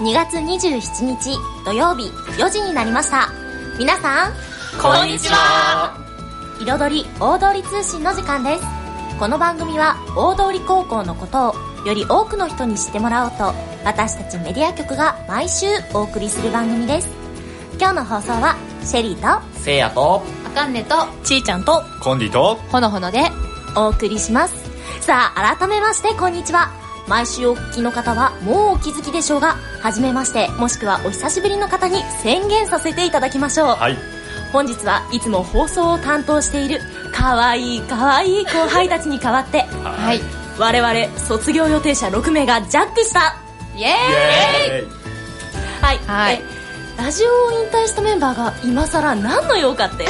2月27日土曜日4時になりました。皆さんこんにちは。 彩り大通り通信の時間です。この番組は大通高校のことをより多くの人に知ってもらおうと、私たちメディア局が毎週お送りする番組です。今日の放送はシェリーとせいやとあかんねとちーちゃんとコンディとほのほのでお送りします。さあ改めましてこんにちは。毎週お聞きの方はもうお気づきでしょうが、初めましてもしくはお久しぶりの方に宣言させていただきましょう。 はい。 本日はいつも放送を担当しているかわいいかわいい後輩たちに代わってはい、 我々卒業予定者6名がジャックしたイエーイはい、 はいラジオを引退したメンバーが今更何の用かって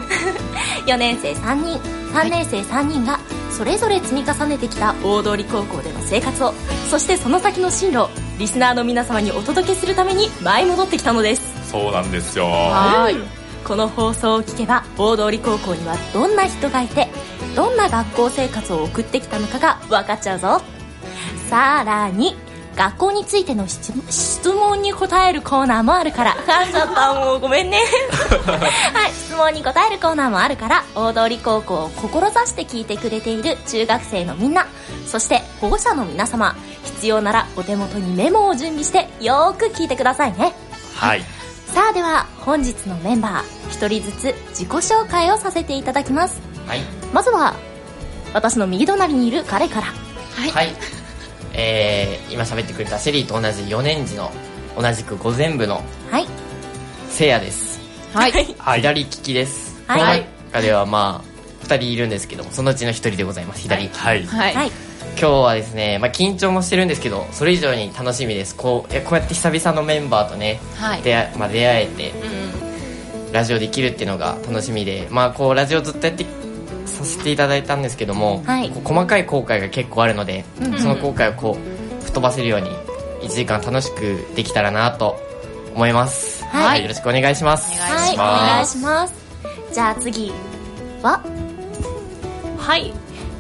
4年生3人3年生3人がそれぞれ積み重ねてきた大通高校での生活を、そしてその先の進路をリスナーの皆様にお届けするために舞い戻ってきたのです。 そうなんですよ。 はい、 この放送を聞けば大通高校にはどんな人がいてどんな学校生活を送ってきたのかが分かっちゃうぞ。さらに学校についての質問に答えるコーナーもあるから噛んじゃったもうごめんねはい、質問に答えるコーナーもあるから大通高校を志して聞いてくれている中学生のみんな、そして保護者の皆様、必要ならお手元にメモを準備してよーく聞いてくださいね。 はい。 さあでは本日のメンバー一人ずつ自己紹介をさせていただきます。 はい。 まずは私の右隣にいる彼から。 はい。今喋ってくれたシェリーと同じ4年次の同じく午前部のはいせいやです。 はい、 左利きです。 はいこの中ではまあ2人いるんですけども、そのうちの1人でございます。左利き。 はい。 はい、 はい今日はですね、緊張もしてるんですけど、それ以上に楽しみです。こうやって久々のメンバーとね、 はい出会えて、ラジオできるっていうのが楽しみで、こうラジオずっとやってさせていただいたんですけども、 はいこう細かい後悔が結構あるので、その後悔をこう吹っ飛ばせるように1時間楽しくできたらなと思います。 はい、 よろしくお願いします。 はい、お願いします。じゃあ次ははい、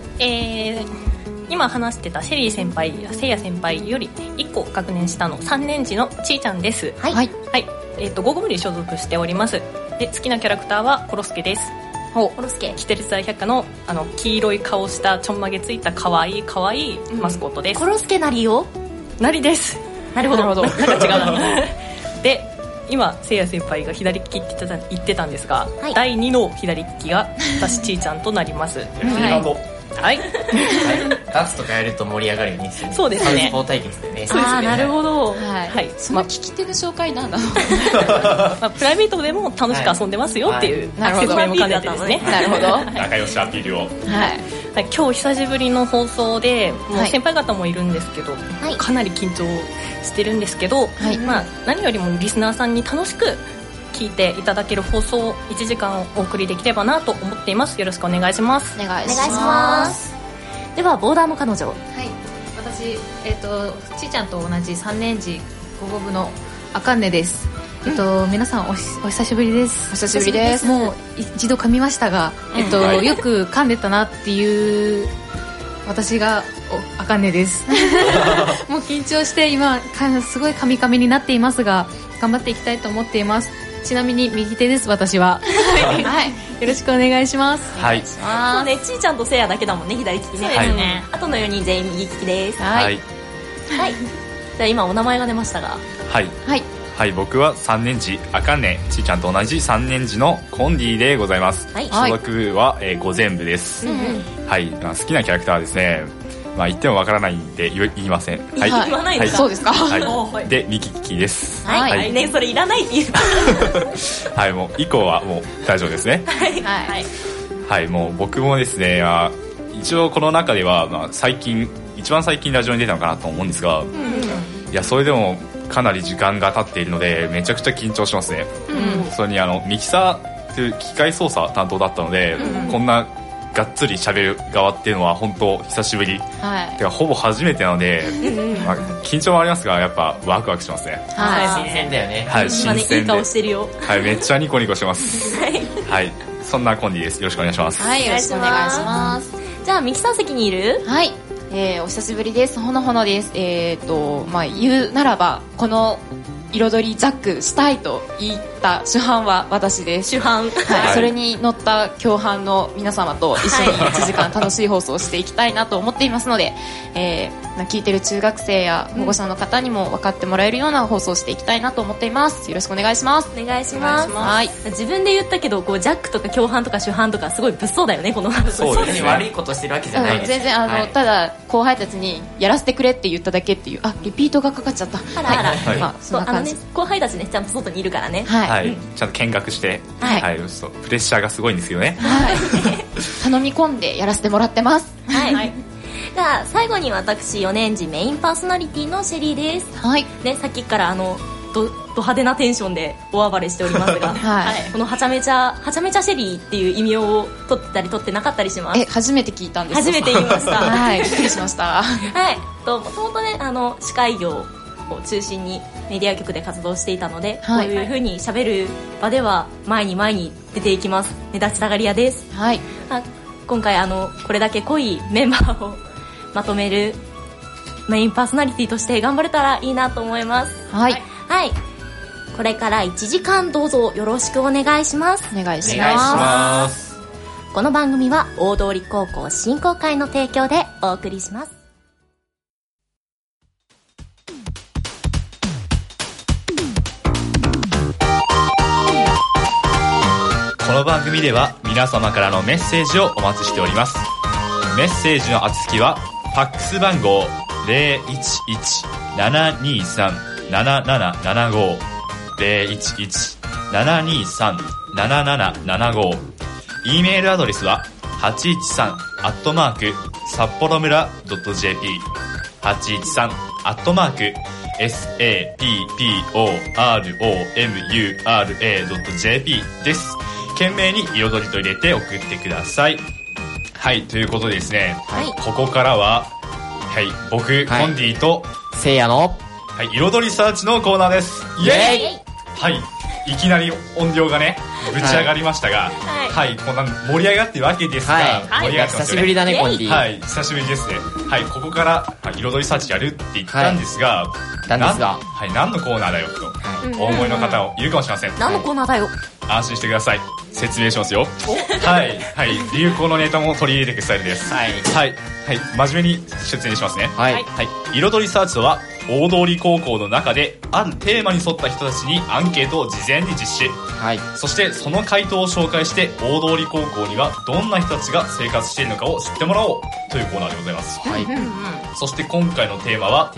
今話してたシェリー先輩やせいや先輩より1個学年下の3年次のちーちゃんです。 はい、 はい、 はい、午後部に所属しております。で、好きなキャラクターはコロスケです。 コロスケ、 キテレツ大百科の黄色い顔したちょんまげついた可愛いマスコットです。 コロスケなりよ。 なりです。 なるほどなんか違うなで、今せいや先輩が左利きって言ってたんですが、 はい、 第2の左利きが私ちーちゃんとなります。はい、 ダンスとかやると盛り上がるよね。 そうですね。 サウスポー対決でね。 ああ、なるほど。 はい、その聞き手の紹介なんだプライベートでも楽しく遊んでますよっていう、 なるほど、 説明も兼ねてですね。 なるほど仲良しアピールを。 はい、 はい、今日久しぶりの放送で、もう先輩方もいるんですけど、 はい、 かなり緊張してるんですけど、 はい、 何よりもリスナーさんに楽しく聞いていただける放送を1時間お送りできればなと思っています。よろしくお願いします。 お願いしお願いしまますす。ではボーダーの彼女。 はい、私、ちーちゃんと同じ3年次午後部のあかんねです。皆さんお久しぶりです。 お久しぶりです。 もう一度噛みましたが、よく噛んでたなっていう私があかんねですもう緊張して今すごい噛み噛みになっていますが、頑張っていきたいと思っています。ちなみに右手です、私ははい、よろしくお願いします。 はい。 そうね、ちーちゃんとせいやだけだもんね、左利きね。 そうですね。 あとの4人全員右利きです。 はい、 はい。 はい。じゃあ今お名前が出ましたが。 はい。 はい、 はい、僕は3年次あかねちーちゃんと同じ3年次のコンディでございます。 はい。 所属部は、午前部です。はい。好きなキャラクターはですね、言ってもわからないんで言いません。はい。 言わないですか。 そうですか。 はい。で、右利きです。 はい。 はいね、それいらないって言うはい、もう以降はもう大丈夫ですね。 はい。 はい、 はい、もう僕もですね、一応この中では、一番最近ラジオに出たのかなと思うんですが、いや、それでもかなり時間が経っているのでめちゃくちゃ緊張しますね。それにミキサーという機械操作担当だったので、こんながっつり喋る側っていうのは本当久しぶり、てかほぼ初めてなので、緊張もありますがやっぱワクワクしますね。 新鮮だよね。 はい、新鮮で、 いい顔してるよ。 はい、めっちゃニコニコしてますはい、 はい、そんなコンディです。よろしくお願いします。 はい、よろしくお願いします。 じゃあミキサー席にいるはい、 お久しぶりです。ほのほのです。言うならばこの彩りジャックしたいと言った主犯は私です。 主犯、 はい、それに乗った共犯の皆様と一緒に1時間楽しい放送をしていきたいなと思っていますので、聞いてる中学生や保護者の方にも分かってもらえるような放送をしていきたいなと思っています。よろしくお願いします。 お願いします。 はい、 自分で言ったけどこうジャックとか共犯とか主犯とかすごい物騒だよねこのそうですね。悪いことしてるわけじゃないです。 全然ただ後輩たちにやらせてくれって言っただけっていうリピートがかかっちゃった。 あらあら、 はい、まあそんな感じ。 後輩たちねちゃんと外にいるからね。 はい、 ちゃんと見学して、 はいそうプレッシャーがすごいんですけどね。 はい、頼み込んでやらせてもらってます。 はい。じゃあ最後に私4年次メインパーソナリティのシェリーです。 はい。 ね、さっきからド派手なテンションで大暴れしておりますが、 はい、 このはちゃめちゃシェリーっていう異名を取ってたり取ってなかったりします。 初めて聞いたんです。 初めて言いました。 はい、びっくりしました。 はい。もともとね司会業を中心にメディア局で活動していたので、 はい、 こういう風に喋る場では前に出ていきます。目立ちたがり屋です。 はい。 今回これだけ濃いメンバーをまとめるメインパーソナリティとして頑張れたらいいなと思います。 はい。 はい。これから1時間どうぞよろしくお願いします。 お願いしお願いしまます。 この番組は大通高校振興会の提供でお送りします。 この番組では皆様からのメッセージをお待ちしております。メッセージの宛先はファックス番号 011-723-7775 011-723-7775 E メールアドレスは813@札幌村 .jp 813@sapporo.mura.jp です。懸命に彩りと入れて送ってください。はい、ということでですね、 はい、 ここからは、はい、僕、コンディとせいやの、 はい、彩りサーチのコーナーです。イエーイ。はい、いきなり音量がねぶち上がりましたが、はい、こんな盛り上がってるわけですが、 はい、 盛り上がってますよね。 久しぶりだねコンディ。 はい、久しぶりですね。はい、ここから、彩りサーチやるって言ったんですが、 何のコーナーだよと、お思いの方もいるかもしれません。 何のコーナーだよ。 安心してください。説明しますよ。はい、はい、流行のネタも取り入れていくスタイルです。はい、はい、はい、真面目に説明しますね。はい、はい、彩りサーチとは、大通高校の中であるテーマに沿った人たちにアンケートを事前に実施、はい、そしてその回答を紹介して大通高校にはどんな人たちが生活しているのかを知ってもらおうというコーナーでございます。はい、そして今回のテーマは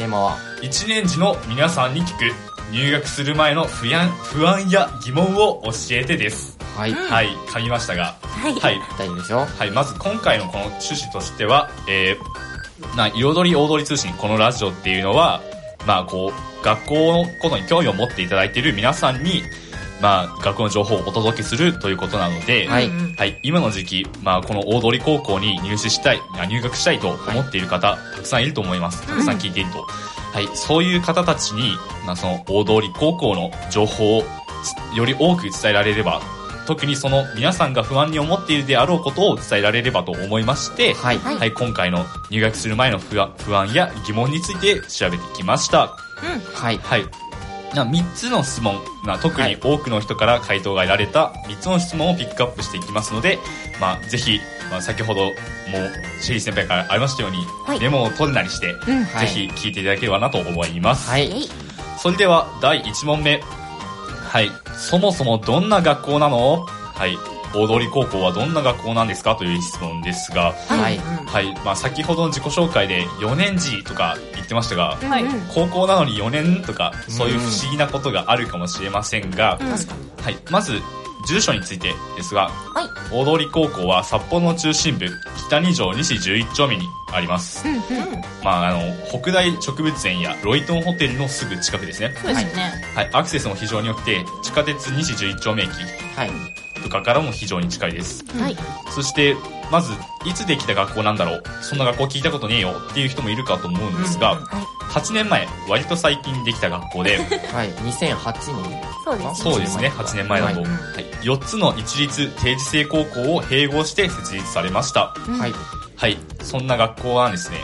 1年次の皆さんに聞く入学する前の不安や疑問を教えてです。はい、はい、噛みましたが、はい、はい、 大丈夫ですよ。 はい、まず今回のこの趣旨としては、彩り大通り通信、このラジオっていうのは、まあこう学校のことに興味を持っていただいている皆さんに、まあ学校の情報をお届けするということなので、はい、はい、今の時期、まあこの大通高校に入学したいと思っている方、たくさんいると思います。たくさん聞いていると、はい、そういう方たちに、まあその大通高校の情報をより多く伝えられれば。特にその皆さんが不安に思っているであろうことを伝えられればと思いまして、はい、はい、今回の入学する前の不安や疑問について調べてきました。はい、はい。3つの質問、特に多くの人から回答が得られた3つの質問をピックアップしていきますので、まあぜひ、先ほどもシェリー先輩からありましたように、はい、メモを取るなりして、ぜひ聞いていただければなと思います。はい。それでは第1問目。はい。そもそもどんな学校なの？はい。大通高校はどんな学校なんですかという質問ですが、はい。はい。まあ先ほどの自己紹介で4年次とか言ってましたが、はい。高校なのに4年とか、そういう不思議なことがあるかもしれませんが、はい。まず、住所についてですが、はい。大通高校は札幌の中心部、北2条西11丁目にあります。まあ北大植物園やロイトンホテルのすぐ近くですね。そうですね。はい。アクセスも非常に良くて、地下鉄西11丁目駅。はい。とかからも非常に近いです。はい。そして、まず、いつできた学校なんだろう、そんな学校聞いたことねえよっていう人もいるかと思うんですが、8年前、割と最近できた学校で、 はい、2008年。 そうですね、8年前だと、はい、4つの一律定時制高校を併合して設立されました。はい。はい。そんな学校はですね、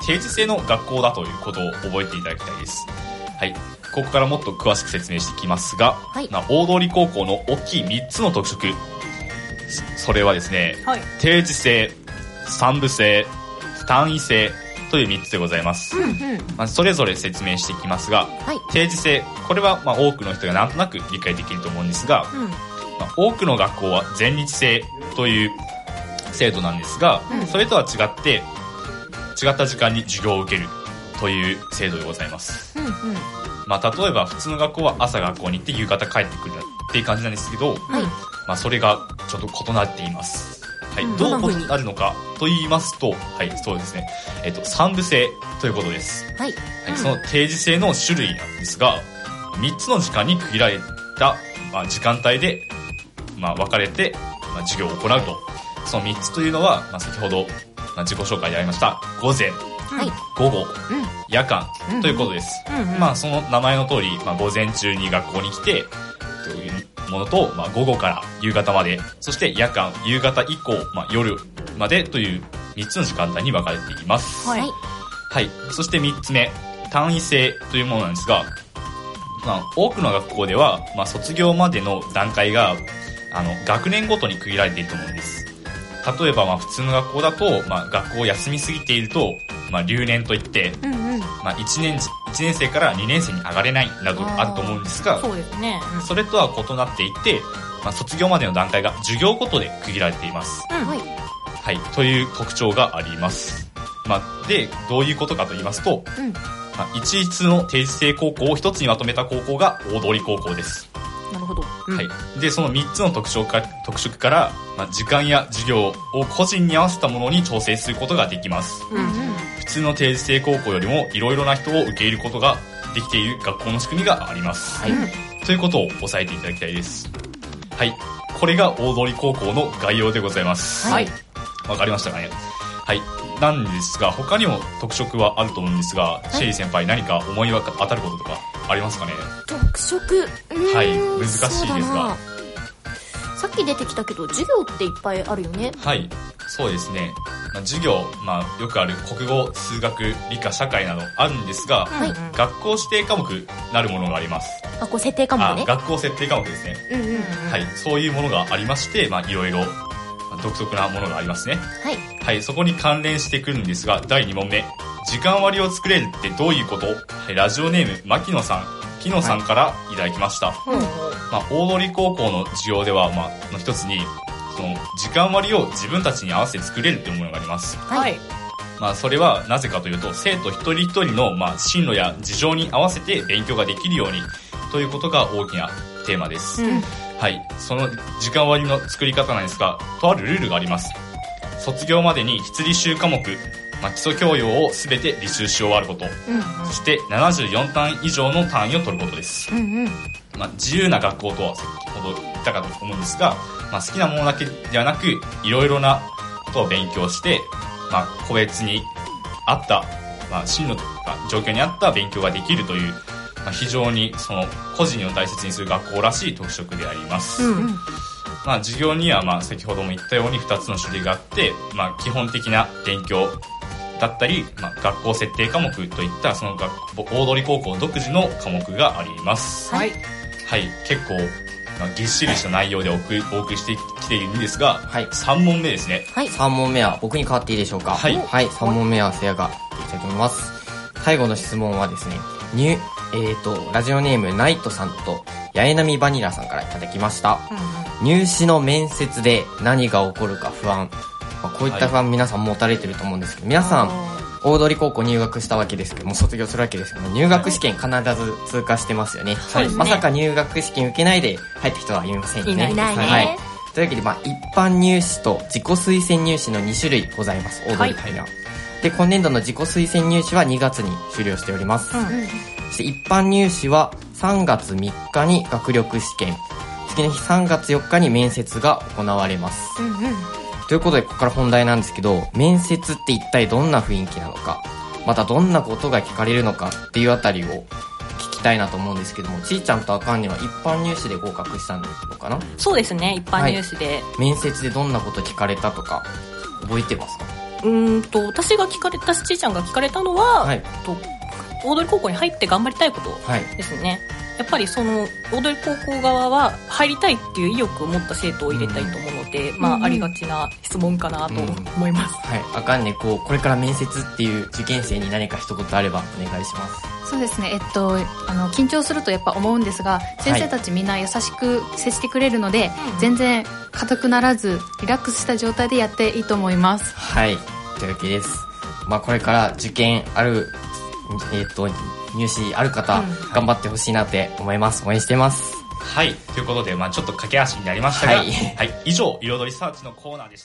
定時制の学校だということを覚えていただきたいです。はい。ここからもっと詳しく説明していきますが、 はい、 大通高校の大きい3つの特色。それはですね、 はい、 定時制、3部制、単位制という3つでございます。それぞれ説明していきますが、 はい、 定時制、これは多くの人がなんとなく理解できると思うんですが、多くの学校は全日制という制度なんですが、それとは違って違った時間に授業を受けるという制度でございます。例えば普通の学校は朝学校に行って夕方帰ってくるっていう感じなんですけど、それがちょっと異なっています。はい、どう異なるのかと言いますと、はい、そうですね。3部制ということです。はい。はい、その定時制の種類なんですが、3つの時間に区切られた、時間帯で、分かれて、授業を行うと。その3つというのは、先ほど、自己紹介でありました、午前、午後、夜間ということです。その名前の通り、午前中に学校に来て、というものと、午後から夕方まで、そして夜間、夕方以降、夜までという3つの時間帯に分かれています。はい。はい。そして3つ目、単位制というものなんですが、多くの学校では、卒業までの段階が、学年ごとに区切られていると思うんです。例えば、普通の学校だと、学校を休みすぎていると、留年といって、1年生から2年生に上がれないなどあると思うんですが、 そうですね。 それとは異なっていて、卒業までの段階が授業ごとで区切られています。はい。という特徴があります。で、どういうことかと言いますと、一律の定時制高校を一つにまとめた高校が大通高校です。 なるほど。 はい。で、その3つの特色から、時間や授業を個人に合わせたものに調整することができます。普通の定時制高校よりもいろいろな人を受け入れることができている学校の仕組みがあります。ということを押さえていただきたいです。はい。これが大通高校の概要でございます。はい。わかりましたかね。はい。なんですが、他にも特色はあると思うんですが、シェリー先輩何か思い当たることとかありますかね。 特色、 はい、難しいですが、 さっき出てきたけど授業っていっぱいあるよね。 はい、そうですね。授業、よくある国語、数学、理科、社会などあるんですが、学校指定科目なるものがあります。 学校設定科目ね。 学校設定科目ですね。はい、そういうものがありまして、いろいろ独特なものがありますね。はい。はい、そこに関連してくるんですが、第2問目。時間割を作れるってどういうこと？はい、ラジオネーム、牧野さん、木野さんからいただきました。大通高校の授業では、の一つに、その、時間割を自分たちに合わせて作れるというものがあります。はい。それはなぜかというと、生徒一人一人の、進路や事情に合わせて勉強ができるように、ということが大きなテーマです。はい。その時間割の作り方なんですが、とあるルールがあります。卒業までに必履修科目、基礎教養をすべて履修し終わること、そして74単位以上の単位を取ることです。自由な学校とは先ほど言ったかと思うんですが、好きなものだけではなく、いろいろなことを勉強して、個別に合った、進路とか状況に合った勉強ができるという、非常にその個人を大切にする学校らしい特色であります。授業には先ほども言ったように2つの種類があって、基本的な勉強だったり、学校設定科目といったその大通高校独自の科目があります。はい。はい、結構、ぎっしりした内容でお送りしてきているんですが、はい、3問目ですね。 はい、3問目は僕に変わっていいでしょうか。はい。はい、3問目はせやがいきたいと思います。最後の質問はですね、ラジオネームナイトさんと八重波バニラさんからいただきました。入試の面接で何が起こるか不安。こういった不安皆さん持たれてると思うんですけど、皆さん大通高校入学したわけですけども、卒業するわけですけども、入学試験必ず通過してますよね。はい、まさか入学試験受けないで入った人はいませんよね。いないね。はい。というわけで、一般入試と自己推薦入試の2種類ございます。大通会には。で、今年度の自己推薦入試は2月に終了しております。そして一般入試は3月3日に学力試験、次の日3月4日に面接が行われます。ということで、ここから本題なんですけど、面接って一体どんな雰囲気なのか、またどんなことが聞かれるのかっていうあたりを聞きたいなと思うんですけども、ちーちゃんとあかんには一般入試で合格したのかな？ そうですね、一般入試で。 面接でどんなこと聞かれたとか、覚えてますか？ 私がちーちゃんが聞かれたのは、 はい、 大通高校に入って頑張りたいことですね、やっぱりその大通高校側は入りたいっていう意欲を持った生徒を入れたいと思うので、ありがちな質問かなと思います、 はい、あかんねこれから面接っていう受験生に何か一言あればお願いします。 そうですね、緊張するとやっぱ思うんですが、先生たちみんな優しく接してくれるので、全然硬くならずリラックスした状態でやっていいと思います。 はい、というわけです。これから受験ある入試ある方、頑張ってほしいなって思います。応援してます。 はい、ということで、ちょっと駆け足になりましたが、 はい、 はい、以上彩りサーチのコーナーでした。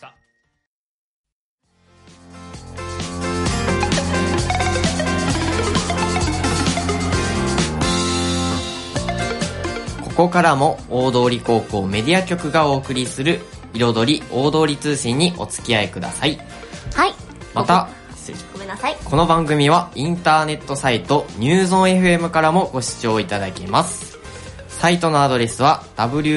ここからも大通高校メディア局がお送りする彩り大通通信にお付き合いください。 はい、 またごめんなさい。 この番組はインターネットサイトニューゾン FM からもご視聴いただけます。サイトのアドレスは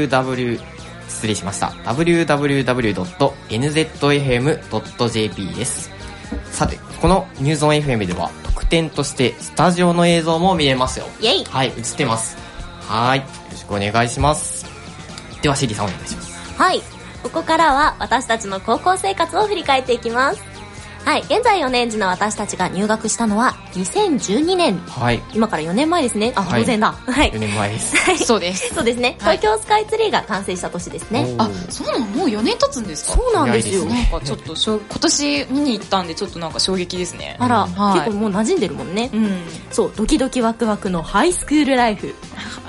www.nzfm.jp です。さて、このニューゾン FM では特典としてスタジオの映像も見れますよ。 イェイ。 はい、映ってます。はい、よろしくお願いします。ではシリさんお願いします。 はい、ここからは私たちの高校生活を振り返っていきます。はい、現在4年時の私たちが入学したのは2012年。 はい。 今から4年前ですね。当然だ。はい。 4年前です。 はい。 そうです。 そうですね。東京スカイツリーが完成した年ですね。 そうなの？もう4年経つんですか？ そうなんですよ。 なんかちょっと今年見に行ったんでちょっとなんか衝撃ですね。 あら、結構もう馴染んでるもんね。そう、ドキドキワクワクのハイスクールライフ。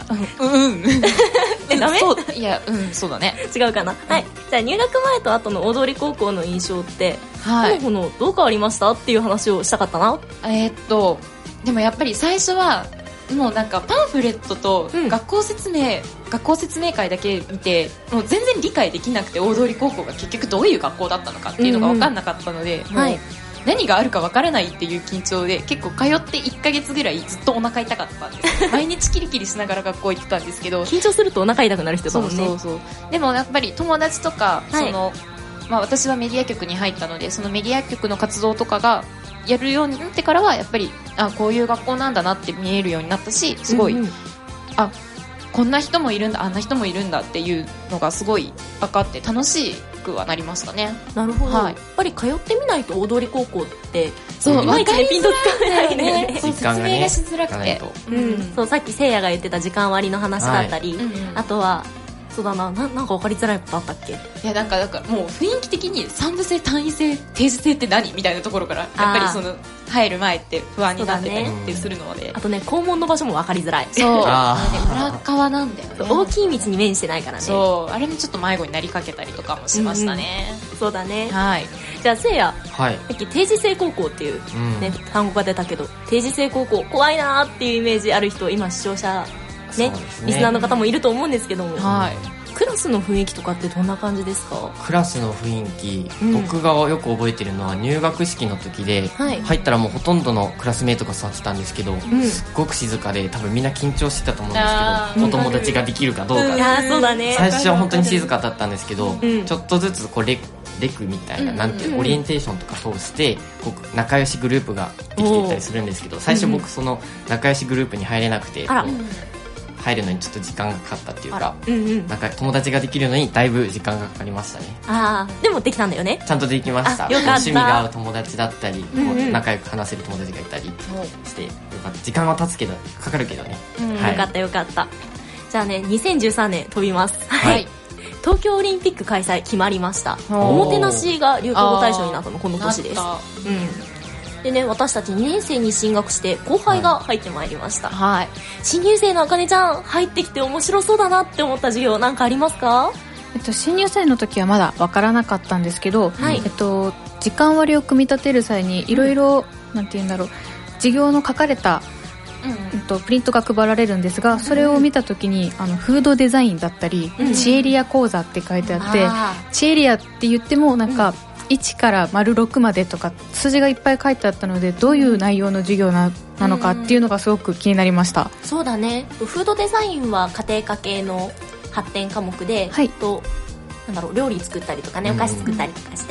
ダメ？ いや、そうだね。 違うかな。はい。じゃあ入学前と後の大通高校の印象って、 はい。 どう変わりましたっていう話をしたかったな。 でもやっぱり最初はもうなんかパンフレットと学校説明会だけ見て、もう全然理解できなくて、大通高校が結局どういう学校だったのかっていうのが分かんなかったので、もう何があるか分からないっていう緊張で結構通って1ヶ月ぐらいずっとお腹痛かったんです毎日キリキリしながら学校行ってたんですけど、 緊張するとお腹痛くなる人だもんね。 そうでもやっぱり友達とか、私はメディア局に入ったので、そのメディア局の活動とかがやるようになってからはやっぱりこういう学校なんだなって見えるようになったし、すごい、こんな人もいるんだ、あんな人もいるんだっていうのがすごい分かって楽しくはなりましたね。 なるほど、やっぱり通ってみないと大通高校っていまいちピンとつかないね。 説明がしづらくて、 そう、さっきせいやが言ってた時間割の話だったり、あとはそうだな、なんか分かりづらいことあったっけ？ いや、なんかもう雰囲気的に三部制、単位制、定時制って何みたいなところからやっぱりその入る前って不安になってたりってするので、 あとね、校門の場所も分かりづらい。 そう、裏側なんだよね。 大きい道に面してないからね。 そう、あれもちょっと迷子になりかけたりとかもしましたね。 そうだね。 はい。 じゃあせいや、 はい、 さっき定時制高校っていうね、単語が出たけど、定時制高校怖いなーっていうイメージある人、今視聴者ね、リスナーの方もいると思うんですけども、クラスの雰囲気とかってどんな感じですか？ クラスの雰囲気、僕がよく覚えてるのは入学式の時で、入ったらもうほとんどのクラスメートが座ってたんですけど、すっごく静かで多分みんな緊張してたと思うんですけど、お友達ができるかどうか、 そうだね。 最初は本当に静かだったんですけど、ちょっとずつこうレクみたいな、なんていうオリエンテーションとか通して仲良しグループができていったりするんですけど、最初僕その仲良しグループに入れなくて、入るのにちょっと時間がかかったっていうか、なんか友達ができるのにだいぶ時間がかかりましたね。 でもできたんだよね。 ちゃんとできました。 よかった。 趣味が合う友達だったり、仲良く話せる友達がいたりしてよかった。時間は経つけどかかるけどね、 よかったよかった。じゃあね、2013年飛びます。はい、東京オリンピック開催決まりました。おもてなしが流行語大賞になったのこの年です。でね、私たち2年生に進学して後輩が入ってまいりました。新入生のあかねちゃん、入ってきて面白そうだなって思った授業なんかありますか？ 新入生の時はまだ分からなかったんですけど、時間割を組み立てる際にいろいろなんて言うんだろう、授業の書かれたプリントが配られるんですが、それを見た時にフードデザインだったり、チエリア講座って書いてあって、チエリアって言ってもなんか、1から6までとか数字がいっぱい書いてあったので、どういう内容の授業なのかっていうのがすごく気になりました。 そうだね。フードデザインは家庭科系の発展科目で、なんだろう、料理作ったりとかね、お菓子作ったりとかして、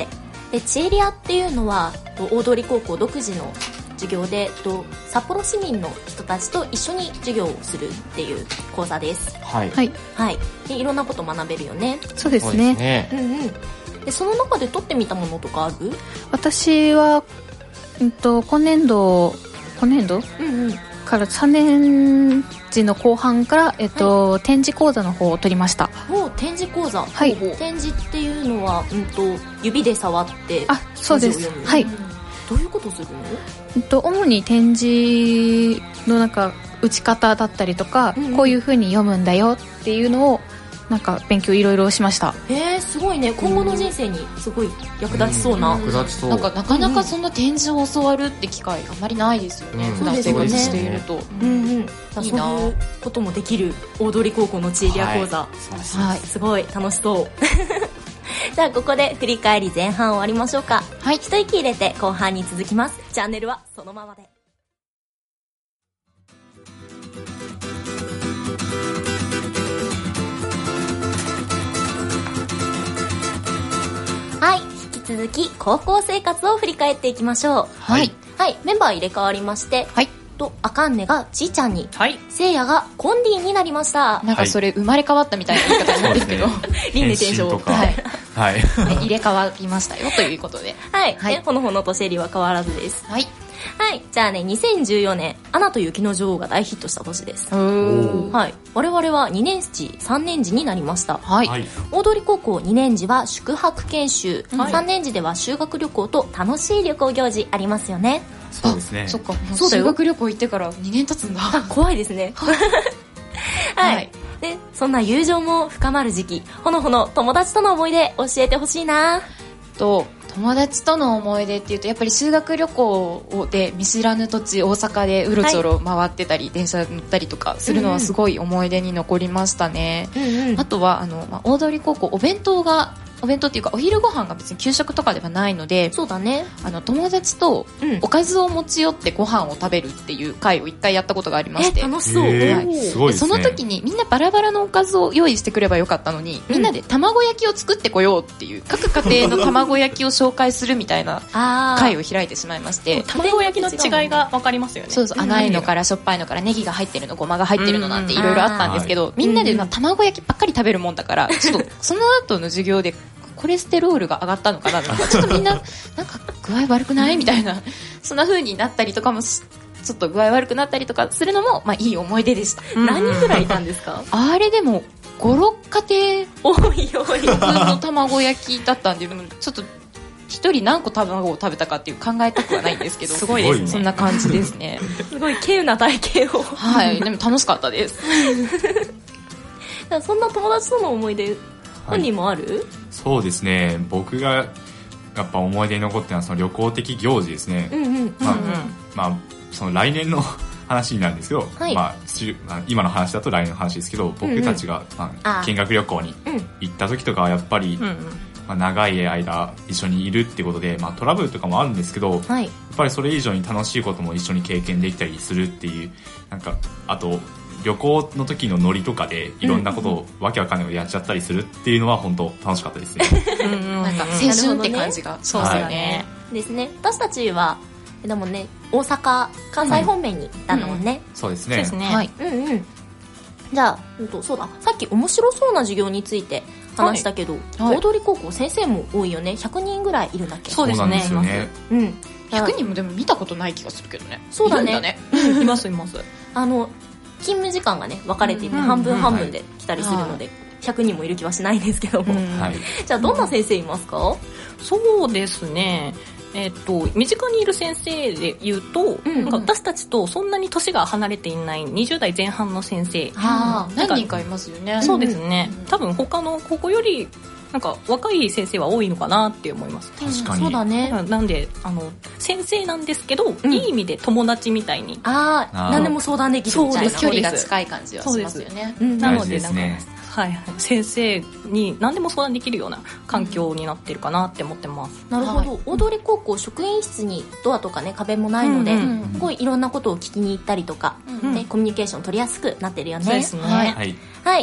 でチエリアっていうのは大通高校独自の授業で札幌市民の人たちと一緒に授業をするっていう講座です。 はいはい、 はい、でいろんなこと学べるよね。 そうですね。 うんうん。でその中で取ってみたものとかある？ 私は、今年度、うんうん、から3年時の後半から、展示講座の方を取りました。 展示講座。 はい。 展示っていうのは、指で触ってそうです。はい。 どういうことするの？ 主に展示のなんか打ち方だったりとか、こういう風に読むんだよっていうのをなんか勉強いろいろしました。 すごいね。今後の人生にすごい役立ちそうな。 なんかなかなかそんな展示を教わるって機会あんまりないですよね。普段生活していると。 そういうこともできる大通高校のチエリア講座。はい。すごい楽しそう。じゃあここで振り返り前半終わりましょうか。はい。一息入れて後半に続きます。チャンネルはそのままで。はい、引き続き高校生活を振り返っていきましょう。はい。はい、メンバー入れ替わりまして、はい。あかんねがちーちゃんに、はい。せいやがコンディになりました。 なんかそれ生まれ変わったみたいな言い方なんですけど、 輪廻転生。 はい。 入れ替わりましたよということで。 はい。ほのほのとシェリーは変わらずです。はい。はい。じゃあね、2014年、アナと雪の女王が大ヒットした年です。はい。我々は2年次、3年次になりました。はい。大通高校2年次は宿泊研修、3年次では修学旅行と楽しい旅行行事ありますよね。 そうですね。 そっか。修学旅行行ってから2年経つんだ。 怖いですね。はい。で、そんな友情も深まる時期、ほのほの友達との思い出教えてほしいな。 友達との思い出っていうとやっぱり修学旅行で見知らぬ土地大阪でうろちょろ回ってたり、電車乗ったりとかするのはすごい思い出に残りましたね。あとは大通高校お弁当っていうかお昼ご飯が別に給食とかではないので、 そうだね。 友達とおかずを持ち寄ってご飯を食べるっていう会を一回やったことがありまして、 楽しそう。 すごいですね。 その時にみんなバラバラのおかずを用意してくればよかったのに、みんなで卵焼きを作ってこようっていう各家庭の卵焼きを紹介するみたいな会を開いてしまいまして、 卵焼きの違いが分かりますよね。 そうそう、甘いのからしょっぱいのからネギが入ってるの、ごまが入ってるのなんていろいろあったんですけど、みんなで卵焼きばっかり食べるもんだから、ちょっとその後の授業でコレステロールが上がったのかなとか、ちょっとみんななんか具合悪くないみたいな、そんな風になったりとかも、ちょっと具合悪くなったりとかするのもいい思い出でした。 何人ぐらいいたんですか？ あれでも5、6家庭多い分の卵焼きだったんで、でもちょっと一人何個卵を食べたかっていう考えたくはないんですけど、 すごいですね。 そんな感じですね。 すごい稀有な体験を。 はい、でも楽しかったです。 そんな友達との思い出、本人もある？ そうですね。僕がやっぱ思い出に残ってるのはその旅行的行事ですね。その来年の話になるんですけど、今の話だと来年の話ですけど、僕たちが見学旅行に行った時とかはやっぱり、長い間一緒にいるってことで、トラブルとかもあるんですけど、やっぱりそれ以上に楽しいことも一緒に経験できたりするっていう、なんかあと旅行の時のノリとかでいろんなことをわけわかんないことやっちゃったりするっていうのは本当楽しかったですね。 なんか青春って感じが、そうですよね。 ですね。私たちはでもね、大阪関西方面に行ったのもね。 そうですね。 はい。じゃあ、そうだ。さっき面白そうな授業について話したけど、大通高校先生も多いよね。100人ぐらいいるんだっけ？ そうですね。 100人もでも見たことない気がするけどね。 そうだね。 いますいます。 勤務時間がね分かれていて、半分半分で来たりするので、100人もいる気はしないんですけども。じゃあどんな先生いますか？ そうですね。身近にいる先生で言うと、なんか私たちとそんなに年が離れていない20代前半の先生、 何人かいますよね。 そうですね。多分他の高校よりなんか若い先生は多いのかなって思います。 確かに。 そうだね。 なんで先生なんですけど、いい意味で友達みたいに、 何でも相談できるみたいな、 距離が近い感じはしますよね。 なのでなんか先生に何でも相談できるような環境になってるかなって思ってます。 なるほど。大通高校職員室にドアとかね壁もないので、すごいいろんなことを聞きに行ったりとか、コミュニケーション取りやすくなってるよね。 そうですね。 はい。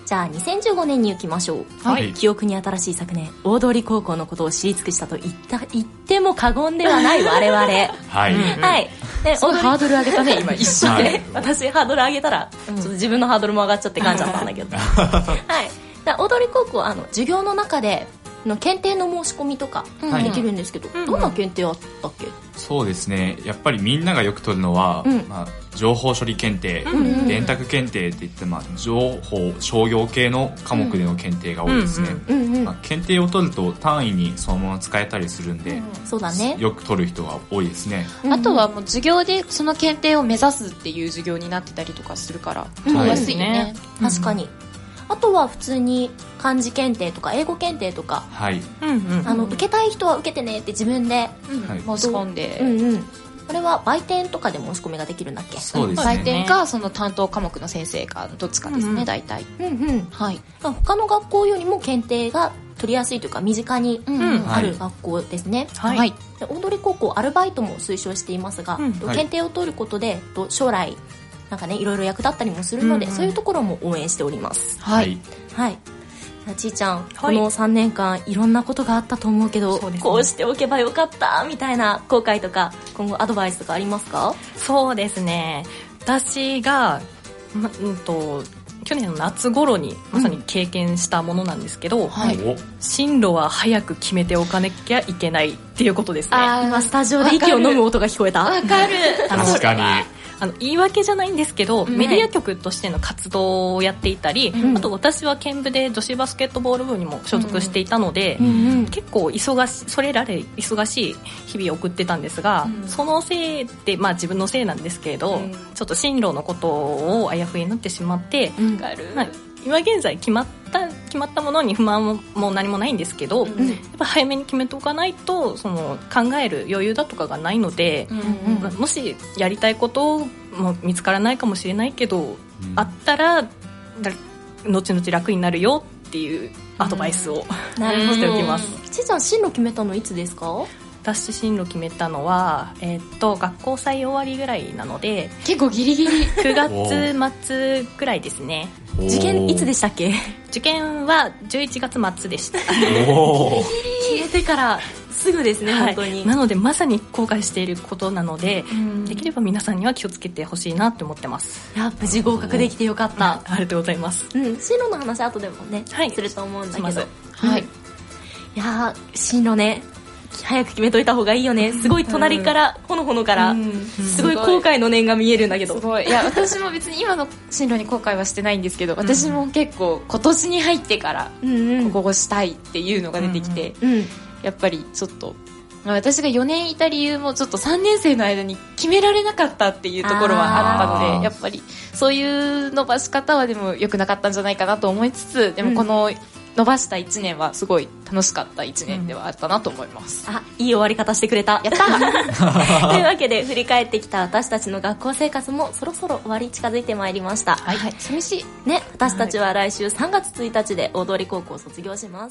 じゃあ2015年に行きましょう。 はい。 記憶に新しい昨年、大通公校のことを知り尽くしたと言っても過言ではない我々。はい。 はい。すごいハードル上げたね、今一瞬で、はい。 私ハードル上げたら、ちょっと自分のハードルも上がっちゃって噛んじゃったんだけど。はい。大通高校は授業の中での検定の申し込みとかできるんですけど、どんな検定あったっけ？ そうですね、やっぱりみんながよく取るのは、情報処理検定、電卓検定っていって、情報商業系の科目での検定が多いですね。検定を取ると単位にそのまま使えたりするんで、 そうだね、 よく取る人が多いですね。 あとはもう授業でその検定を目指すっていう授業になってたりとかするから取りやすいよね。 確かに。あとは普通に漢字検定とか英語検定とか、 はい、 受けたい人は受けてねって自分で申し込んで、 これは売店とかで申し込みができるんだっけ？ そうですね。 売店かその担当科目の先生かどっちかですね、大体。 はい。他の学校よりも検定が取りやすいというか身近にある学校ですね。はい。大通高校アルバイトも推奨していますが、検定を取ることで将来なんかね、いろいろ役立ったりもするので、そういうところも応援しております。 はい。 はい。ちーちゃん、この3年間いろんなことがあったと思うけど、こうしておけばよかったみたいな後悔とか、今後アドバイスとかありますか？ そうですね。私が、去年の夏頃にまさに経験したものなんですけど、進路は早く決めておかなきゃいけないっていうことですね。 今スタジオで息を飲む音が聞こえた？ わかる。 確かに。 言い訳じゃないんですけど、メディア局としての活動をやっていたり、あと私は県部で女子バスケットボール部にも所属していたので、結構それらで忙しい日々を送ってたんですが、そのせいで、自分のせいなんですけれど、ちょっと進路のことをあやふやになってしまって、今現在決まったものに不満も何もないんですけど、やっぱ早めに決めておかないとその考える余裕だとかがないので、もしやりたいことも見つからないかもしれないけど、あったら後々楽になるよっていうアドバイスをしておきます。 ちーちゃん進路決めたのいつですか？ 私進路決めたのは、学校祭終わりぐらいなので、 結構ギリギリ 9月末ぐらいですね。 受験いつでしたっけ？ 受験は11月末でした。 決めてからすぐですね、本当に。 なのでまさに後悔していることなので、できれば皆さんには気をつけてほしいなって思ってます。 無事合格できてよかった。 ありがとうございます。 進路の話後でもね、すると思うんだけど、いや進路ね、早く決めといた方がいいよね。すごい隣からほのほのからすごい後悔の念が見えるんだけど、 すごい。いや、私も別に今の進路に後悔はしてないんですけど、私も結構今年に入ってからここをしたいっていうのが出てきて、やっぱりちょっと私が4年いた理由もちょっと3年生の間に決められなかったっていうところはあったので、やっぱりそういう伸ばし方はでも良くなかったんじゃないかなと思いつつ、でもこの伸ばした1年はすごい楽しかった1年ではあったなと思います。 いい終わり方してくれた。やったというわけで振り返ってきた私たちの学校生活もそろそろ終わり近づいてまいりました。 寂しいね。私たちは来週3月1日で大通高校を卒業します。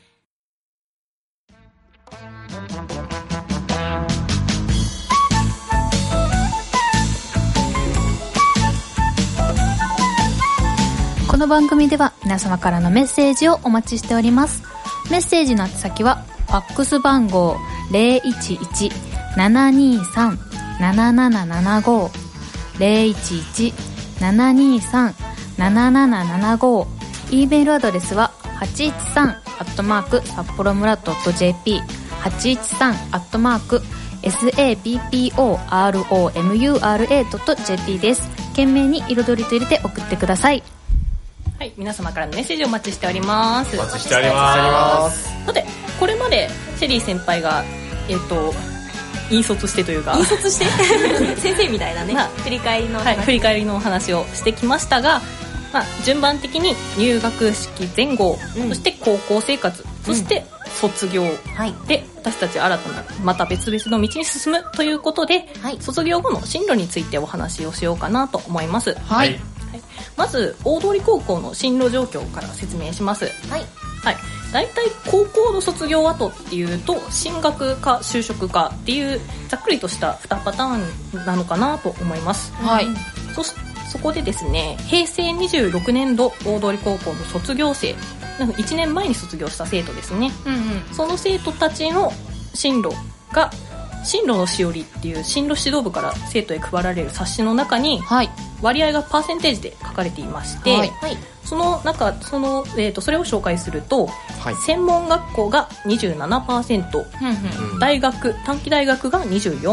この番組では皆様からのメッセージをお待ちしております。メッセージの宛先はファックス番号 011-723-7775 011-723-7775、 E メールアドレスは813@sapporoMura.jp 813@sapporo.mura.jp です。懸命に彩りと入れて送ってください。 はい、皆様からのメッセージをお待ちしております。 お待ちしております。 さて、これまでシェリー先輩が引率してというか引率して先生みたいなね、振り返りのお話をしてきましたが、順番的に入学式前後、そして高校生活、そして卒業で、私たち新たなまた別々の道に進むということで、卒業後の進路についてお話をしようかなと思います。まず大通高校の進路状況から説明します。だいたい高校の卒業後っていうと進学か就職かっていうざっくりとした2パターンなのかなと思います。そそこでですね、平成26年度大通高校の卒業生、1年前に卒業した生徒ですね、その生徒たちの進路が進路のしおりっていう進路指導部から生徒へ配られる冊子の中に割合がパーセンテージで書かれていまして、その中それを紹介すると、専門学校が 27%、大学短期大学が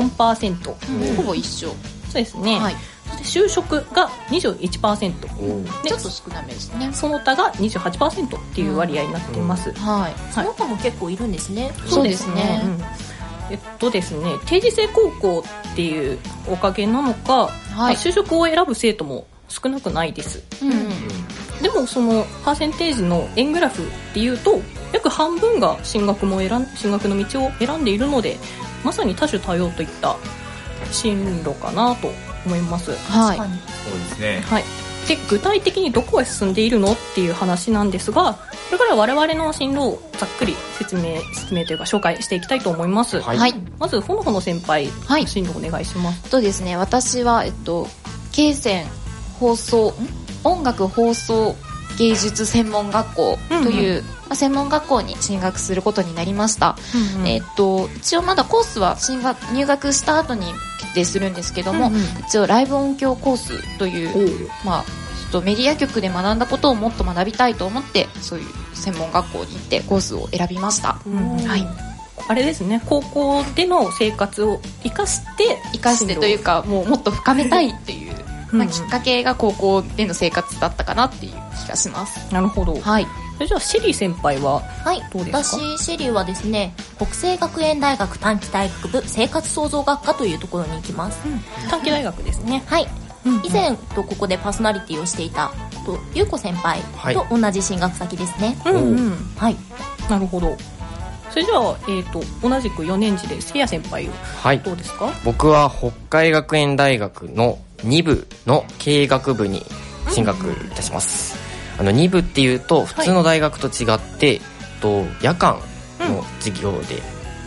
24%、 ほぼ一緒。 そうですね、そして就職が 21%、 ちょっと少なめですね。 その他が 28% っていう割合になっています、 その他も結構いるんですね。 そうですね、ですね、定時制高校っていうおかげなのか、就職を選ぶ生徒も少なくないです、でもそのパーセンテージの円グラフっていうと約半分が進学の道を選んでいるので、まさに多種多様といった進路かなと思います。 確かにそうですね。 で具体的にどこへ進んでいるのっていう話なんですが、これから我々の進路をざっくり説明というか紹介していきたいと思います。まずほのほの先輩、進路お願いします。 とですね、私は慶泉音楽放送芸術専門学校という、専門学校に進学することになりました、一応まだコースは入学した後に決定するんですけども、一応ライブ音響コースという、メディア局で学んだことをもっと学びたいと思って、そういう専門学校に行ってコースを選びました。 あれですね、高校での生活を生かしてというか、もっと深めたいっていうきっかけが高校での生活だったかなっていう気がします。 なるほど。じゃあシェリー先輩はどうですか？ 私シェリーはですね、北星学園大学短期大学部生活創造学科というところに行きます。 短期大学ですね。 以前ここでパーソナリティをしていたゆうこ先輩と同じ進学先ですね。 なるほど。それじゃあ、同じく4年次でせいや先輩はどうですか？ 僕は北海学園大学の2部の経営学部に進学いたします。2部っていうと普通の大学と違って、夜間の授業で、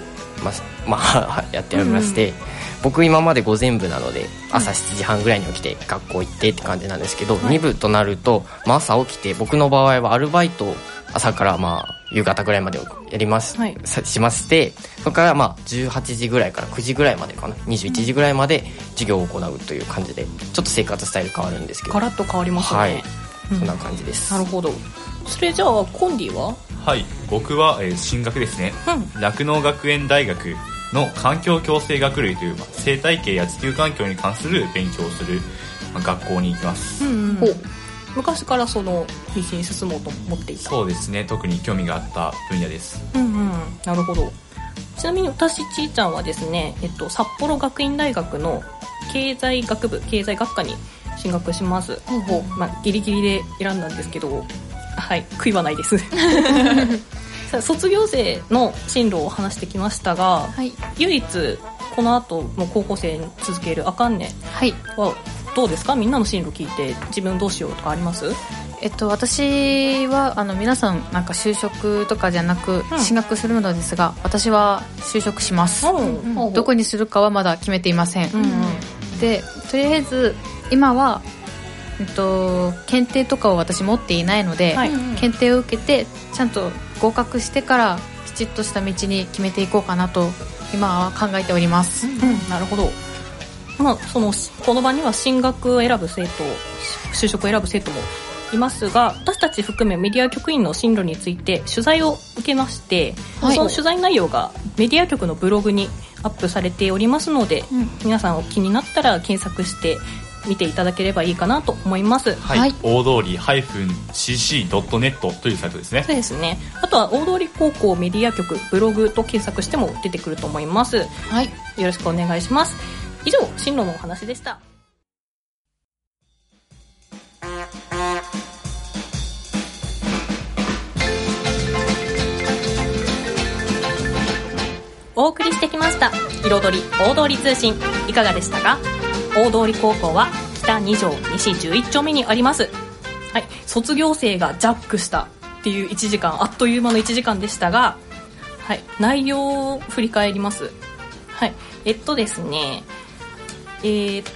やっておりまして、僕今まで午前部なので朝7時半ぐらいに起きて学校行ってって感じなんですけど、2部となると、朝起きて、僕の場合はアルバイトを朝から夕方ぐらいまでやりしまして、そこから18時ぐらいから9時ぐらいまでかな、21時ぐらいまで授業を行うという感じで、ちょっと生活スタイル変わるんですけど、 ガラッと変わりますね。 そんな感じです。 なるほど。それじゃあコンディは？ 僕は、進学ですね、酪農学園大学の環境共生学類という、生態系や地球環境に関する勉強をする、学校に行きます。 昔からその道に進もうと思っていた？ そうですね、特に興味があった分野です。 なるほど。ちなみに私ちーちゃんはですね、札幌学院大学の経済学部経済学科に進学します。ギリギリで選んだんですけど、悔いはないです卒業生の進路を話してきましたが、唯一この後の高校生に続けるあかんねはどうですか？みんなの進路聞いて自分どうしようとかあります？ 私は皆さん就職とかじゃなく進学するのですが、私は就職します。どこにするかはまだ決めていません。でとりあえず今は検定とかを私持っていないので、検定を受けてちゃんと合格してからきちっとした道に決めていこうかなと今は考えております。 なるほど。この場には進学を選ぶ生徒、就職を選ぶ生徒もいますが、私たち含めメディア局員の進路について取材を受けまして、その取材内容がメディア局のブログにアップされておりますので、皆さん気になったら検索して見ていただければいいかなと思います。 大通り-cc.net というサイトですね。 そうですね。あとは大通高校メディア局ブログと検索しても出てくると思います。よろしくお願いします。以上、進路のお話でした。お送りしてきました彩り大通り通信、いかがでしたか？大通高校は北2条西11丁目にあります。卒業生がジャックしたっていう1時間、あっという間の1時間でしたが、内容を振り返ります。ですね、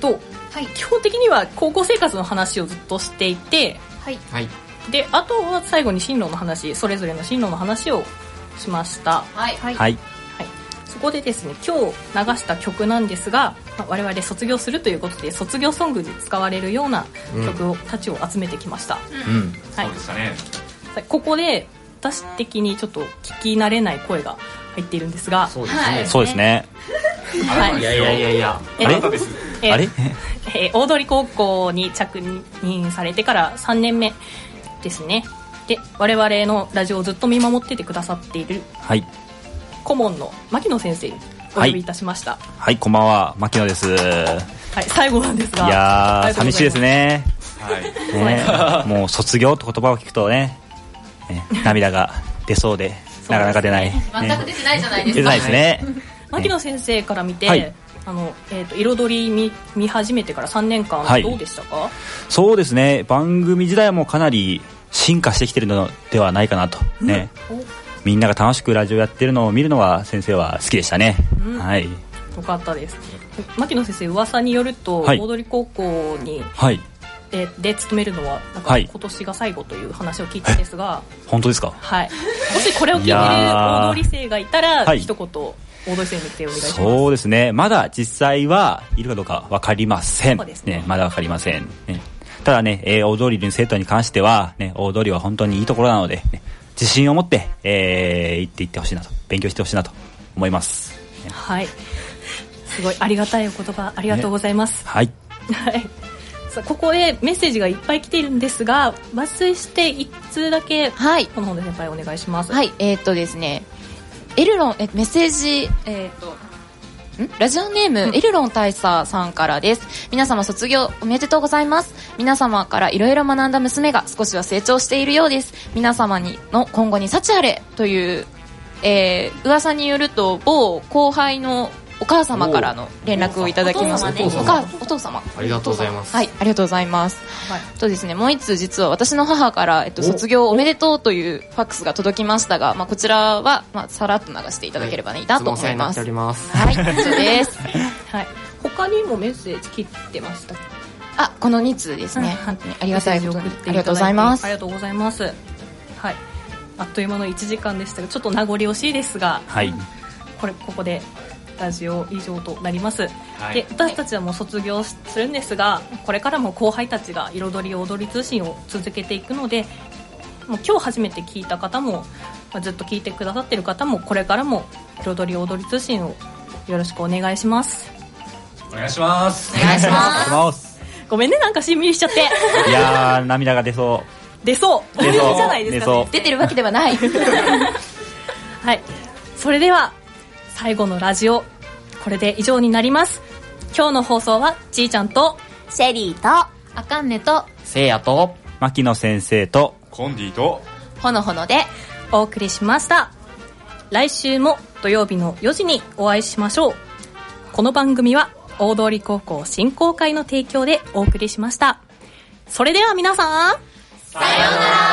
基本的には高校生活の話をずっとしていて、 はい、 であとは最後に進路の話、それぞれの進路の話をしました。そこでですね、今日流した曲なんですが、我々卒業するということで卒業ソングに使われるような曲たちを集めてきました。 そうでしたね。 ここで私的にちょっと聞き慣れない声が入っているんですが、 そうですね。 そうですね。 いやあれあれ大通高校に着任されてから3年目ですね。で我々のラジオをずっと見守っててくださっている顧問の牧野先生にお呼びいたしました。 はい、こんばんは、牧野です。 最後なんですが、 いやー寂しいですね。もう卒業って言葉を聞くとね、涙が出そうでなかなか出ない。 全く出てないじゃないですか。 出てないですね。 牧野先生から見て、彩り見始めてから3年間どうでしたか？ そうですね、番組自体もかなり進化してきてるのではないかなとね。みんなが楽しくラジオやってるのを見るのは先生は好きでしたね。 よかったです。牧野先生、噂によると大通高校に、で勤めるのはなんか今年が最後という話を聞いたんですが、 本当ですか？ もしこれを聞いている大通生がいたら、一言大通生に言ってお願いします。 そうですね、まだ実際はいるかどうか分かりません。まだ分かりません。ただね、大通の生徒に関しては、大通は本当にいいところなので、自信を持って、行っていってほしいなと、勉強してほしいなと思います。 すごいありがたいお言葉ありがとうございます。ここでメッセージがいっぱい来ているんですが、抜粋して1通だけ、この本で先輩お願いします。 ですね、エルロンメッセージ、ラジオネーム、エルロン大佐さんからです。皆様卒業おめでとうございます。皆様からいろいろ学んだ娘が少しは成長しているようです。皆様の今後に幸あれという、噂によると某後輩のお母様からの連絡をいただきました。お父様、 ありがとうございます。 ありがとうございます。とですね、もう一通実は私の母から、卒業おめでとうというファックスが届きましたが、こちらは、さらっと流していただければいいなと思います。 以上です。 他にもメッセージ来てました。 この2通ですね。ありがたいことにありがとうございます。 ありがとうございます。あっという間の1時間でしたが、ちょっと名残惜しいですが、ここでラジオ以上となります。で、私たちはもう卒業するんですが、これからも後輩たちが彩り踊り通信を続けていくので、もう今日初めて聞いた方も、ずっと聞いてくださっている方も、これからも彩り踊り通信をよろしくお願いします。 お願いします。 ごめんね、なんかしんみりしちゃって。 いやー、涙が出そう。 出そう。出そうじゃないですかね。 出てるわけではない。 それでは最後のラジオ、これで以上になります。今日の放送はちーちゃんとシェリーとあかんねとせいやと牧野先生とコンディとほのほのでお送りしました。来週も土曜日の4時にお会いしましょう。この番組は大通高校振興会の提供でお送りしました。それでは皆さん、 さようなら。